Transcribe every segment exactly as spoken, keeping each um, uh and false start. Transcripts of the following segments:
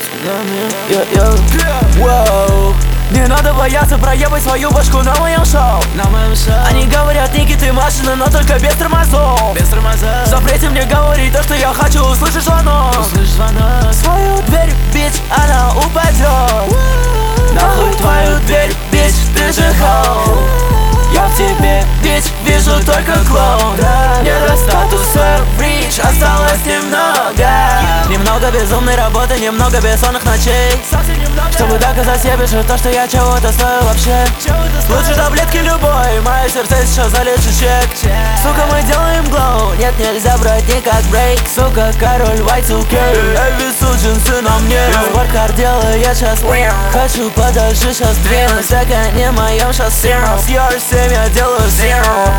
Воу. Не надо бояться проебать свою башку на моем шоу. На моем шоу. Они говорят, Ники, ты машина, но только без тормозов. Без тормозов. Запрети мне говорить то, что я хочу, услышишь звонок. Услышь звонок. Свою дверь, бич, она упадет. Нахуй твою дверь, бич, ты же хоу. Я в тебе, бич, вижу только клоун. Нет до статуса рич, осталось немного. Немного безумной работы, немного бессонных ночей, чтобы доказать себе, что то, что я чего-то стою вообще. Лучше таблетки любой, мое сердце сейчас залечит чек. Сука, мы делаем глоу, нет, нельзя брать никак брейк. Сука, король вай ту кей, Эвис джинсы на мне. Спорткар делаю я сейчас, хочу подальше сейчас двинуть. Так не моем шоссе, с ар семь я делаю zero.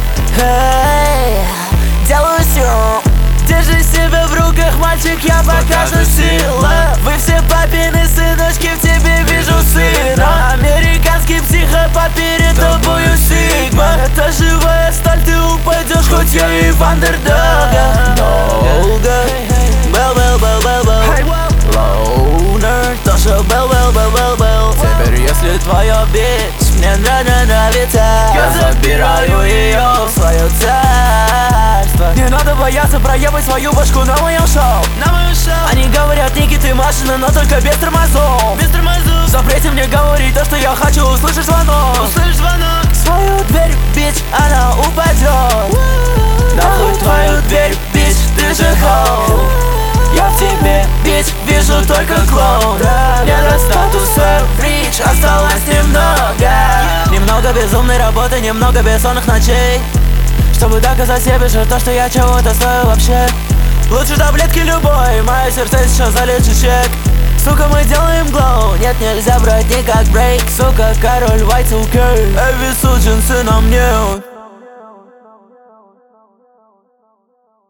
Эй, делаю zero. Держи себя в руках, мальчик, я покажу силу. Вы все папины сыночки, в тебе вижу сына. Американский психопат, перед тобою сигма. Это живая сталь, ты упадешь, хоть я и в андердога. Долго бел бел бел бел бел лоунер, тоже бел бел бел бел бел. Теперь если твоя бич мне нравится, я забираю ее в свое царство. Не надо бояться проебать свою башку на моем шоу. На моем шоу. Они говорят, Ники, ты машина, но только без тормозов. Без тормозов. Запрети мне говорить то, что я хочу, услышишь звонок. Услышь звонок. Свою дверь, бич, она упадет. Нахуй твою дверь, бич, ты же хоу. Я в тебе, бич, вижу только клоун. Нет до статуса рич, осталось немного. Немного безумной работы, немного бессонных ночей, чтобы доказать себе, что то, что я чего-то стою вообще. Лучше таблетки любой, мое сердце сейчас залечит чек. Сука, мы делаем глоу, нет, нельзя брать никак брейк. Сука, король вай ту кей, Эвис джинсы на мне.